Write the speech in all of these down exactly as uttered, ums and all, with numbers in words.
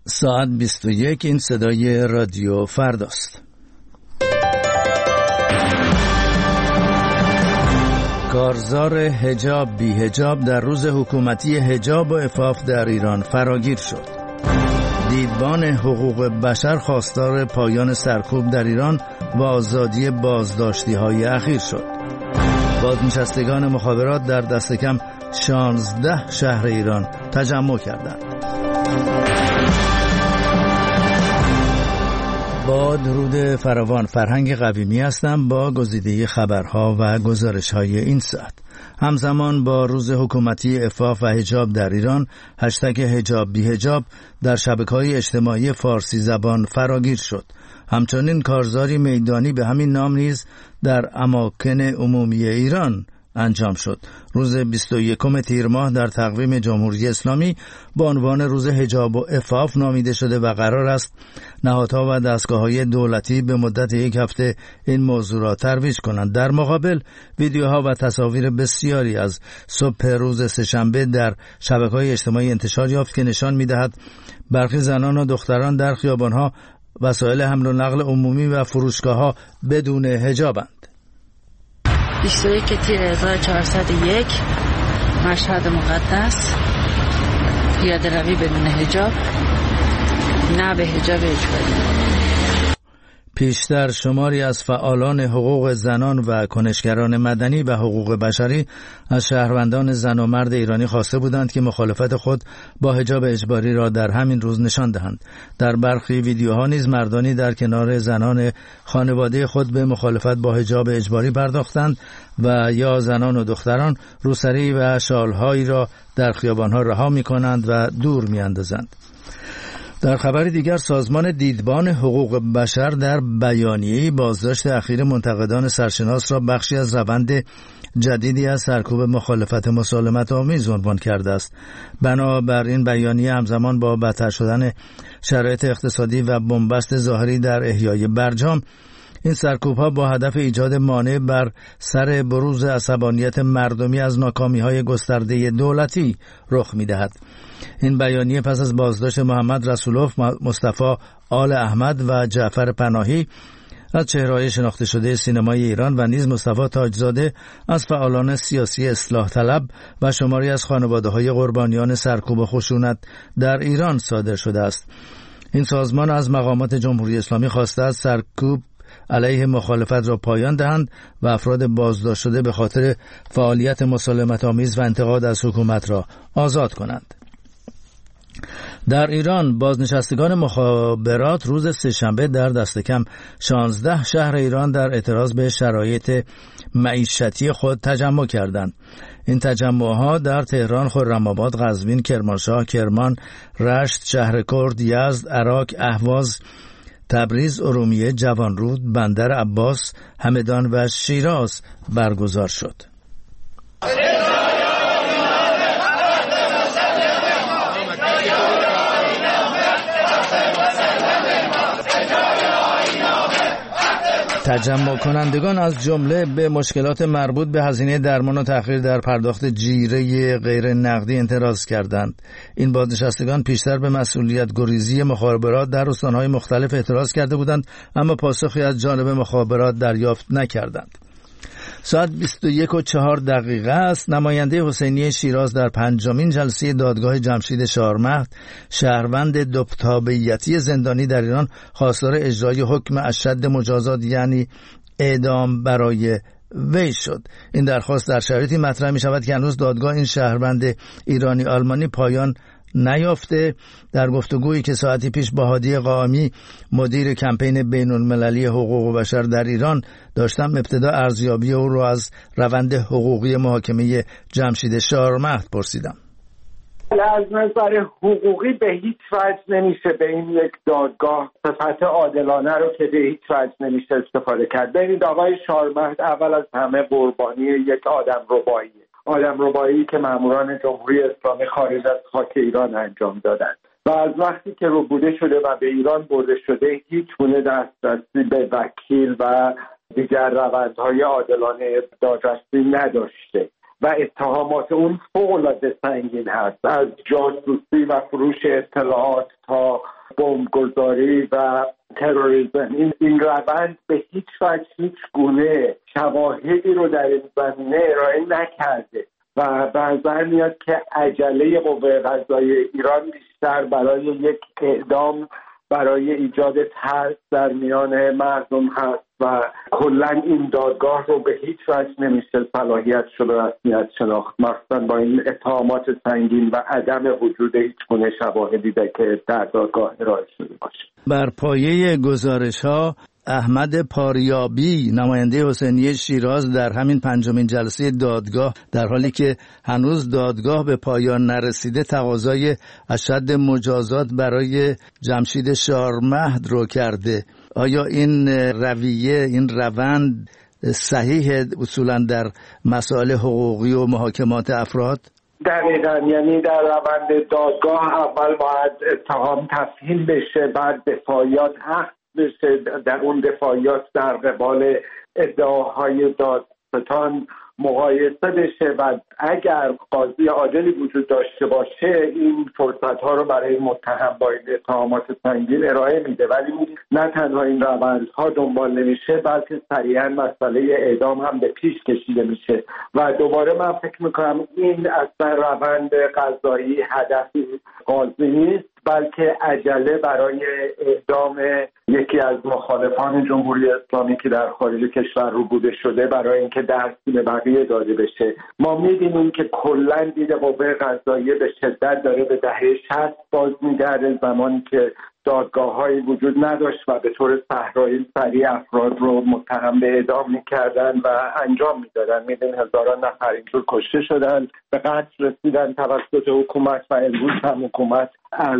ساعت بیست و یک. این صدای رادیو فرداست. کارزار حجاب بی حجاب در روز حکومتی حجاب و عفاف در ایران فراگیر شد. دیدبان حقوق بشر خواستار پایان سرکوب در ایران و آزادی بازداشتی های اخیر شد. بازنشستگان مخابرات در دست کم شانزده شهر ایران تجمع کردند. با درود فراوان، فرهنگ قویمی هستم با گزیده خبرها و گزارش‌های این ساعت. همزمان با روز حکومتی عفاف و حجاب در ایران، هشتگ حجاب بی حجاب در شبکه‌های اجتماعی فارسی زبان فراگیر شد. همچنین کارزاری میدانی به همین نام نیز در اماکن عمومی ایران انجام شد. روز بیست و یکم تیر ماه در تقویم جمهوری اسلامی با عنوان روز حجاب و عفاف نامیده شده و قرار است نهادها و دستگاه‌های دولتی به مدت یک هفته این موضوع را ترویج کنند. در مقابل ویدیوها و تصاویر بسیاری از صبح روز سه‌شنبه در شبکه‌های اجتماعی انتشار یافت که نشان می‌دهد برخی زنان و دختران در خیابان‌ها، وسایل حمل و نقل عمومی و فروشگاه‌ها بدون حجابند. بیست و یک تیر هزار و چهارصد و یک مشهد مقدس، پیاده روی بدون حجاب، نه به حجاب اجباری. پیشتر شماری از فعالان حقوق زنان و کنشگران مدنی و حقوق بشری از شهروندان زن و مرد ایرانی خواسته بودند که مخالفت خود با حجاب اجباری را در همین روز نشان دهند. در برخی ویدیوها نیز مردانی در کنار زنان خانواده خود به مخالفت با حجاب اجباری پرداختند و یا زنان و دختران روسری و شالهایی را در خیابانها رها می‌کنند و دور می‌اندازند. در خبر دیگر، سازمان دیدبان حقوق بشر در بیانیه‌ای بازداشت اخیر منتقدان سرشناس را بخشی از روند جدیدی از سرکوب مخالفت مسالمت آمیز عنوان کرده است. بنابراین بیانیه همزمان با بدتر شدن شرایط اقتصادی و بنبست ظاهری در احیای برجام، این سرکوب‌ها با هدف ایجاد مانع بر سر بروز عصبانیت مردمی از ناکامی‌های گسترده دولتی رخ می‌دهد. این بیانیه پس از بازداشت محمد رسولوف، مصطفی آل احمد و جعفر پناهی از چهره‌های شناخته شده سینمای ایران و نیز مصطفی تاجزاده از فعالان سیاسی اصلاح طلب و شماری از خانواده‌های قربانیان سرکوب و خشونت در ایران صادر شده است. این سازمان از مقامات جمهوری اسلامی خواسته است سرکوب علیه مخالفت را پایان دهند و افراد بازداشت شده به خاطر فعالیت مسالمت آمیز و انتقاد از حکومت را آزاد کنند. در ایران، بازنشستگان مخابرات روز سه‌شنبه در دست کم شانزده شهر ایران در اعتراض به شرایط معیشتی خود تجمع کردند. این تجمعها در تهران، خرم‌آباد، قزوین، کرمانشاه، کرمان، رشت، شهرکرد، یزد، عراق، اهواز، تبریز، ارومیه، جوانرود، بندر عباس، همدان و شیراز برگزار شد. تجمع کنندگان از جمله به مشکلات مربوط به هزینه درمان و تأخیر در پرداخت جیره غیر نقدی اعتراض کردند. این بازنشستگان پیشتر به مسئولیت گریزی مخابرات در استانهای مختلف اعتراض کرده بودند، اما پاسخی از جانب مخابرات دریافت نکردند. ساعت بیست و یک و چهار دقیقه است. نماینده حسینی شیراز در پنجمین جلسه دادگاه جمشید شاهرمهد، شهروند دو تابعیتی زندانی در ایران، خواستار اجرای حکم اشد مجازات یعنی اعدام برای وی شد. این درخواست در شرایطی مطرح می شود که هنوز دادگاه این شهروند ایرانی آلمانی پایان نیافته. در گفتگویی که ساعتی پیش با هادی قائمی، مدیر کمپین بین المللی حقوق بشر در ایران داشتم، ابتدا ارزیابی او را از روند حقوقی محاکمه جمشید شاهرمهد پرسیدم. از نظر حقوقی به هیچ وجه نمیشه به این یک دادگاه صفت عادلانه رو که به هیچ وجه نمیشه استفاده کرد. ببینید، آقای شاهرمهد اول از همه قربانی یک آدم رباییه. آدم ربایی که ماموران جمهوری اسلامی خارج از خاک ایران انجام دادند و از وقتی که ربوده شده و به ایران برده شده هیچ گونه دسترسی به وکیل و دیگر روندهای عادلانه دادرسی نداشته و اتهامات اون فوق‌العاده سنگین هست، از جاسوسی و فروش اطلاعات تا بمبگذاری و تروریسم، این این روند به هیچ وجه هیچ گونه شواهدی رو در این زمینه ارائه نکرده و به نظر میاد که عجله قوه قضاییه ایران بیشتر برای یک اعدام، برای ایجاد ترس در میان مردم هست و کلا این دادگاه رو به هیچ وجه نمیشه صلاحیت شده رسمیت شناخت، مخصوصا با این اتهامات سنگین و عدم وجود هیچ گونه شواهدی که در دادگاه ارائه شده باشه. بر پایه گزارش‌ها احمد پاریابی نماینده حسینیه شیراز در همین پنجمین جلسه دادگاه در حالی که هنوز دادگاه به پایان نرسیده تقاضای اشد مجازات برای جمشید شارمهد رو کرده. آیا این رویه، این روند صحیح اصولا در مسائل حقوقی و محاکمات افراد؟ دقیقاً، یعنی در روند دادگاه اول باید اتهام تفهیم بشه، بعد دفاعیات حق بشه، در اون دفاعیات در قبال ادعاهای دادستان مقایسه بشه و اگر قاضی عادلی وجود داشته باشه این فرصت ها رو برای متهم با این اتهامات سنگین ارائه میده. ولی نه تنها این روندها دنبال نمیشه بلکه سریعا مسئله اعدام هم به پیش کشیده میشه و دوباره من فکر میکنم این اصلا روند قضایی هدفی قاضی نیست بلکه عجله برای اعدام یکی از مخالفان جمهوری اسلامی که در خارج کشور ربوده شده برای اینکه درسی به بقیه داده بشه. ما می‌بینیم که کلاً دید قوه قضاییه به شدت داره به دهه شصت باز می‌گرده، زمانی که دادگاه‌هایی وجود نداشت و به طور صحرایی سریع افراد رو متهم به اعدام می‌کردن و انجام می‌دادن. می‌بینیم هزاران نفر اینطور کشته شدن، به قتل رسیدن توسط حکومت و امروز هم حکومت از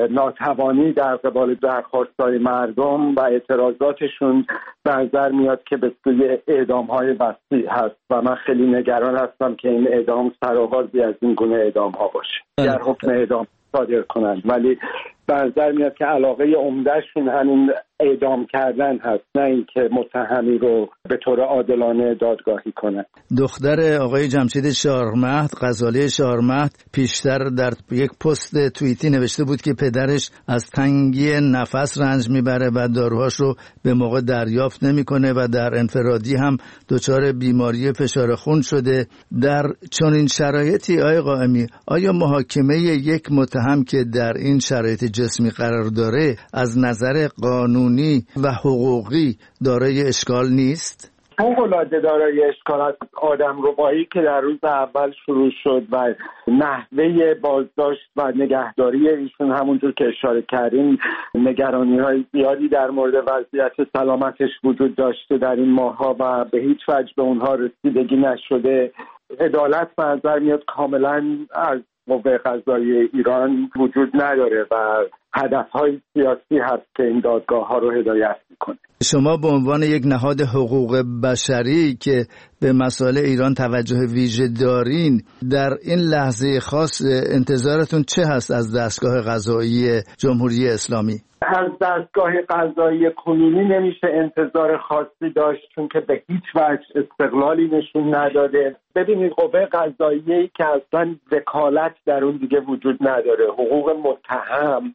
ناتوانی در قبال درخواست‌های مردم و اعتراضاتشون به نظر میاد که به سوی اعدام‌های وسیع هست و من خیلی نگران هستم که این اعدام سرآغازی از این گونه اعدام‌ها باشه در حکم اعدام صادر کنند، ولی به نظر میاد که علاقه عمدهشون همین اعدام کردن هست، نه اینکه متهمی رو به طور عادلانه دادگاهی کنن. دختر آقای جمشید شارمهد، غزاله شارمهد، پیشتر در یک پست توییتی نوشته بود که پدرش از تنگی نفس رنج میبره و داروهاش رو به موقع دریافت نمیکنه و در انفرادی هم دچار بیماری فشار خون شده. در چنین شرایطی آقای قائمی، آیا محاکمه یک متهم که در این شرایط جسمی قرار داره از نظر قانون و حقوقی دارای اشکال نیست؟ فوق‌العاده دارای اشکال است. آدمربایی که در روز اول شروع شد و نحوه بازداشت و نگهداری ایشون همونجور که اشاره کردیم نگرانی‌های زیادی در مورد وضعیت سلامتش وجود داشته در این ماه‌ها و به هیچ وجه به اونها رسیدگی نشده. عدالت به نظر میاد کاملا از قوه قضاییه ایران وجود نداره و هدف‌های سیاسی هست که این دادگاه‌ها رو هدایت می‌کنه. شما به عنوان یک نهاد حقوق بشری که به مسائل ایران توجه ویژه دارین، در این لحظه خاص انتظارتون چه هست از دستگاه قضایی جمهوری اسلامی؟ از دستگاه قضایی کنونی نمیشه انتظار خاصی داشت چون که به هیچ وجه استقلالی نشون نداده. ببینید قوه قضاییه‌ای که اصلا وکالت در اون دیگه وجود نداره، حقوق متهم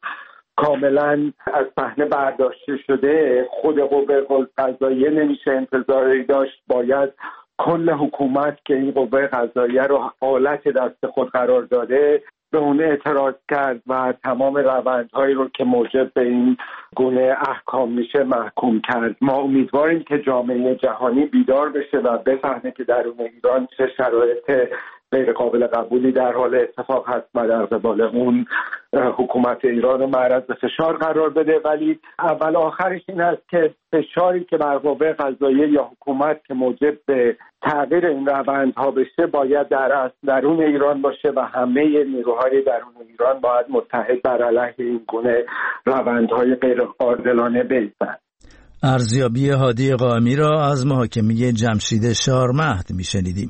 کاملا از صحنه برداشته شده، خود قوه قضاییه نمیشه انتظاری داشت، باید کل حکومت که این قوه قضاییه رو آلت دست خود قرار داده به اون اعتراض کرد و تمام روندهایی رو که موجب به این گونه احکام میشه محکوم کرد. ما امیدواریم که جامعه جهانی بیدار بشه و بفهمه که درون ایران چه شرایط غیر قابل قبولی در حال اتفاق هست و در قبال اون حکومت ایران رو معرض فشار قرار بده، ولی اول آخرش این است که فشاری که بر قوه قضاییه یا حکومت که موجب به تغییر این روندها بشه باید در درون ایران باشه و همه نیروهای درون ایران باید متحد بر علیه این گونه روندهای غیر عادلانه بایستند. ارزیابی هادی قائمی را از محاکمه جمشید شارمهد میشنیدیم.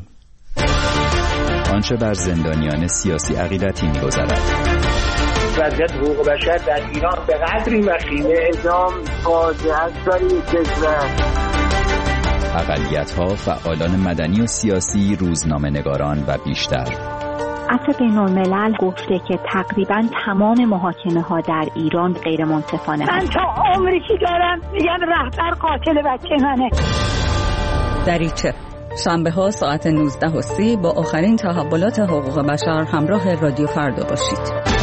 آنچه بر زندانیان سیاسی عقیدتی می‌گذرد. وضعیت حقوق بشر در ایران به قدری وخیمه، اعدام فاجعه است برای کشور. اقلیت‌ها، فعالان مدنی و سیاسی، روزنامه‌نگاران و بیشتر. عفو بین‌الملل گفته که تقریباً تمام محاکمه ها در ایران غیر منصفانه. من تا عمری که دارم میگم رهبر قاتل بچه منه. دریچه شنبه ها ساعت نوزده و سی با آخرین تحولات حقوق بشر همراه رادیو فردا باشید.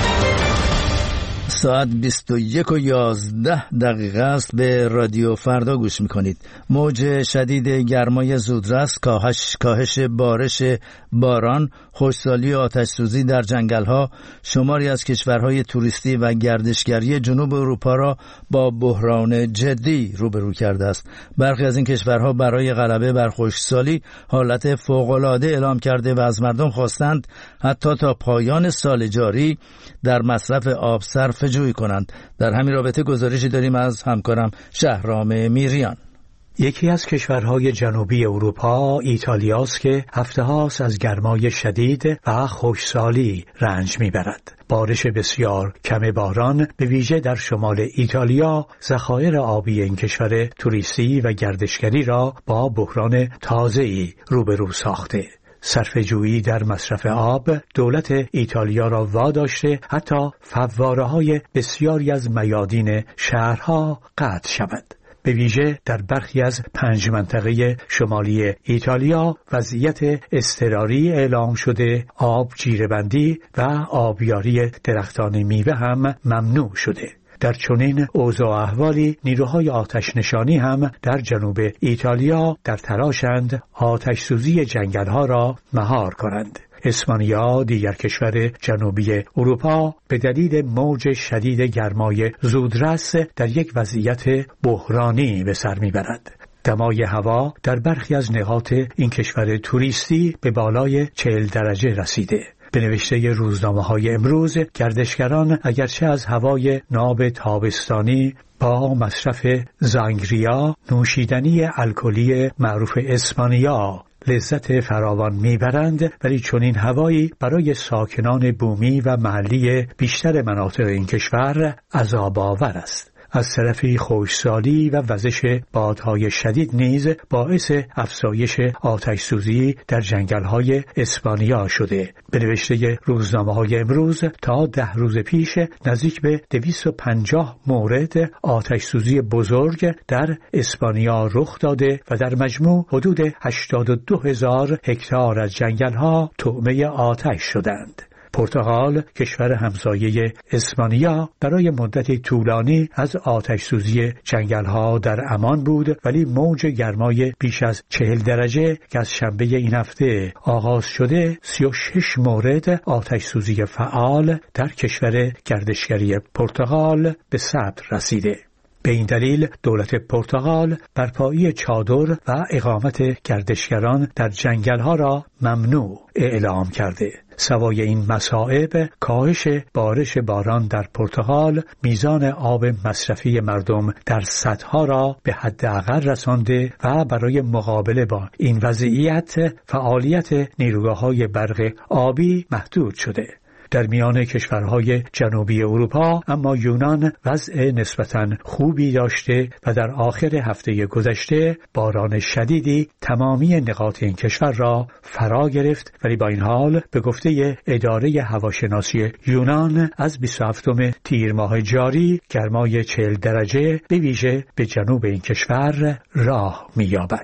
ساعت بیست و یک و یازده دقیقه است. به رادیو فردا گوش میکنید. موج شدید گرمای زودرس، کاهش کاهش بارش باران، خشکسالی و آتش‌سوزی در جنگل‌ها شماری از کشورهای توریستی و گردشگری جنوب اروپا را با بحران جدی روبرو کرده است. برخی از این کشورها برای غلبه بر خشکسالی حالت فوق‌العاده اعلام کرده و از مردم خواستند حتی تا پایان سال جاری در مصرف آب صرفه‌جویی کنند. در همین رابطه گزارشی داریم از همکارم شهرام میریان. یکی از کشورهای جنوبی اروپا ایتالیاست که هفته هاست از گرمای شدید و خشکسالی رنج میبرد. بارش بسیار کم باران به ویژه در شمال ایتالیا ذخایر آبی این کشور توریستی و گردشگری را با بحران تازه‌ای روبرو ساخته. صرفه‌جویی در مصرف آب دولت ایتالیا را واداشته حتی فواره‌های بسیاری از میادین شهرها قطع شود. به ویژه در برخی از پنج منطقه شمالی ایتالیا وضعیت اضطراری اعلام شده، آب جیره‌بندی و آبیاری درختان میوه هم ممنوع شده. در چنین اوضاع احوالی نیروهای آتش نشانی هم در جنوب ایتالیا در تلاشند آتش سوزی جنگل‌ها را مهار کنند. اسپانیا، دیگر کشور جنوبی اروپا، به دلیل موج شدید گرمای زودرس در یک وضعیت بحرانی به سر میبرد. دمای هوا در برخی از نقاط این کشور توریستی به بالای چهل درجه رسیده. به نوشته روزنامه‌های امروز گردشگران اگرچه از هوای ناب تابستانی با مصرف زانگریا، نوشیدنی الکلی معروف اسپانیا، لذت فراوان میبرند، ولی چنین هوایی برای ساکنان بومی و محلی بیشتر مناطق این کشور عذاب‌آور است. از طرفی خشکسالی و وزش بادهای شدید نیز باعث افزایش آتش سوزی در جنگل‌های اسپانیا شده. به نوشته روزنامه‌های امروز تا ده روز پیش نزدیک به دویست و پنجاه مورد آتش سوزی بزرگ در اسپانیا رخ داده و در مجموع حدود هشتاد و دو هزار هکتار از جنگل‌ها طعمه آتش شدند. پرتغال، کشور همسایه اسپانیا، برای مدتی طولانی از آتش سوزی جنگل‌ها در امان بود، ولی موج گرمای بیش از چهل درجه که از شنبه این هفته آغاز شده، سی و شش مورد آتش سوزی فعال در کشور گردشگری پرتغال به ثبت رسیده. به این دلیل دولت پرتغال برپایی چادر و اقامت گردشگران در جنگل‌ها را ممنوع اعلام کرده. سوای این مصائب، کاهش بارش باران در پرتغال میزان آب مصرفی مردم در سدها را به حداقل رسانده و برای مقابله با این وضعیت فعالیت نیروگاه‌های برق آبی محدود شده. در میان کشورهای جنوبی اروپا اما یونان وضع نسبتاً خوبی داشته و در آخر هفته گذشته باران شدیدی تمامی نقاط این کشور را فرا گرفت، ولی با این حال به گفته اداره هواشناسی یونان از بیست و هفتم تیر ماه جاری گرمای چهل درجه به ویژه به جنوب این کشور راه می‌یابد.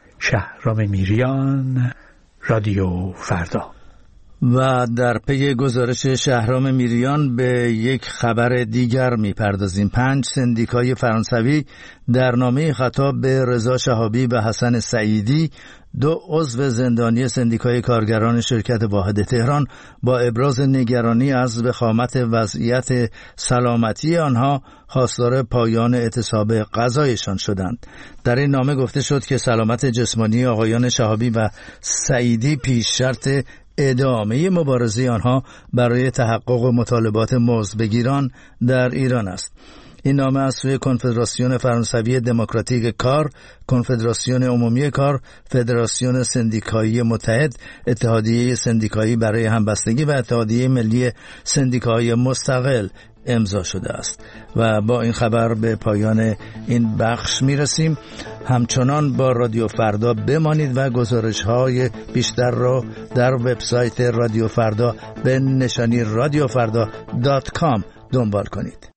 شهرام میریان، رادیو فردا. و در پی گزارش شهرام میریان به یک خبر دیگر میپردازیم. پنج سندیکای فرانسوی در نامه خطاب به رضا شهابی و حسن سعیدی، دو عضو زندانی سندیکای کارگران شرکت واحد تهران، با ابراز نگرانی از وخامت وضعیت سلامتی آنها خواستار پایان اعتصاب غذایشان شدند. در این نامه گفته شد که سلامت جسمانی آقایان شهابی و سعیدی پیش شرط ادامه مبارزه آنها برای تحقق مطالبات مزدبگیران در ایران است. این نامه از سوی کنفدراسیون فرانسوی دموکراتیک کار، کنفدراسیون عمومی کار، فدراسیون سندیکایی متحد، اتحادیه سندیکایی برای همبستگی و اتحادیه ملی سندیکای مستقل امضا شده است. و با این خبر به پایان این بخش میرسیم. همچنان با رادیو فردا بمانید و گزارش های بیشتر را در وبسایت رادیو فردا به نشانی رادیو فردا دات کام دنبال کنید.